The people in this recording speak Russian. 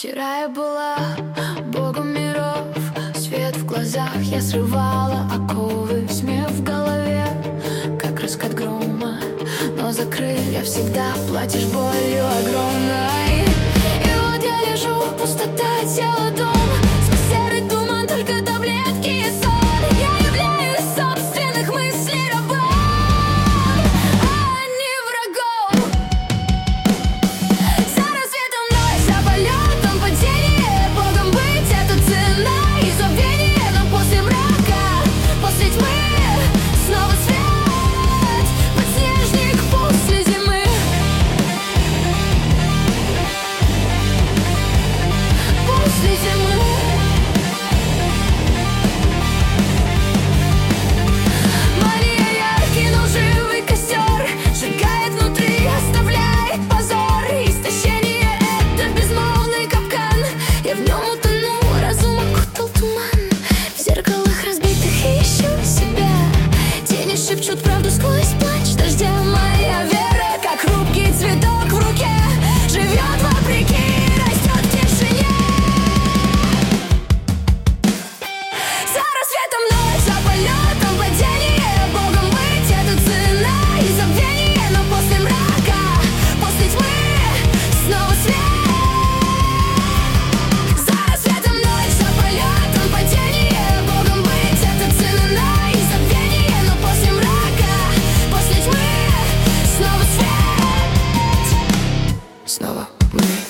Вчера я была богом миров, свет в глазах, я срывала оковы, смех в голове, как раскат грома. Но за крылья всегда платишь болью огромной. И вот я лежу, пустота, тело, дом, сквозь серый туман, только таблетки и сон. Я являюсь собственных мыслей рабом, а не врагом. За рассветом мной, за полетом падение, богом быть — это цена и забвение. Но после мрака, после тьмы снова свет, подснежник после зимы. После зимы. Мания яркий, но живый костер сжигает внутри, оставляет позор. Истощение — это безмолвный капкан, я в нем утону, разум окутал туман. В зеркалах разбитых ищу себя, тени шепчут правду сквозь плач дождя. Моя вера, как хрупкий цветок в руке, живет вопреки, растет в тишине. За рассветом ночь, за полетом падение, богом быть — это цена и забвение. Но после мрака, после тьмы снова свет. За рассветом ночь, за полетом падение, богом быть — это цена и забвение. Но после мрака, после тьмы снова свет. Снова мы.